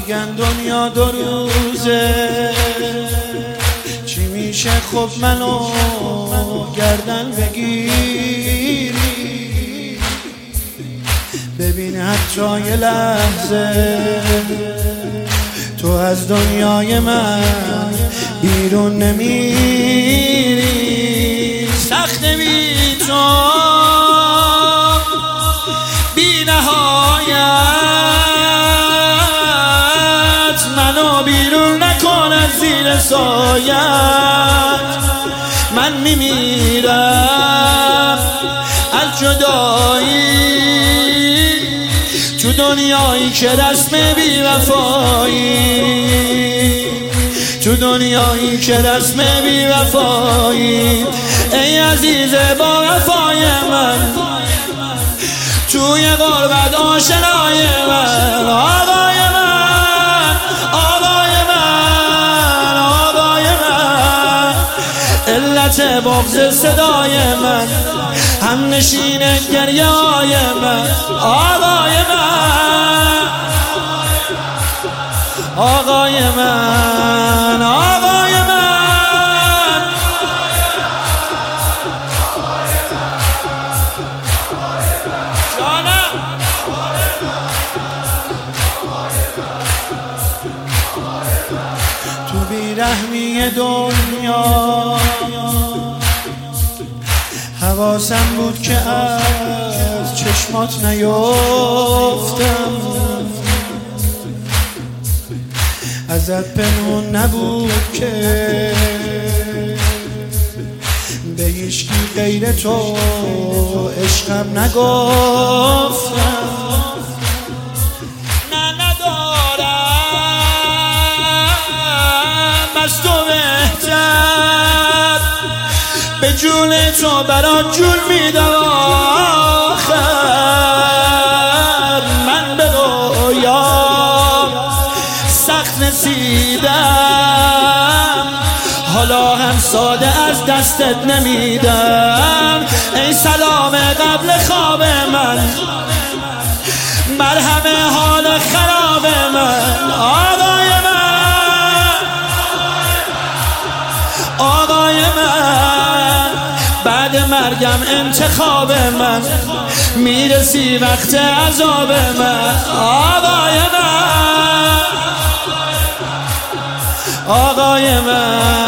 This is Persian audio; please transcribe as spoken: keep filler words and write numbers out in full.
میگن دنیا دو روزه، چی میشه خب منو گردن بگیری؟ ببین حتی یه لحظه تو از دنیای من بیرون نمیری. سخت بی تو بی نهایت منو بیرون نکن از زیر سایت. من میمیرم از جدایی تو دنیایی که رسم بی وفایی، تو دنیایی که رسم بی وفایی. ای عزیز با وفای من توی غربت آشنای من، آقای من آقای من آقای من. علت بغض صدای من هم نشین گریه های من، آقای من آقای من آقای من. جانم تو بیرحمی دنیا حواسم بود که از چشمات نیفتم، ازت پنهون نبود که به هیچکی غیر تو عشقم نگفتم. نه ندارم از تو بهتر، به جون تو برات جون میدم آخر. من به رویام سخت رسیدم، حالا هم ساده از دستت نمیدم. ای سلام قبل خواب من، مرهم حال خراب من، آقای من آقای من. بعد مرگم انتخاب من، میرسی وقت عذاب من، آقای من آقای من.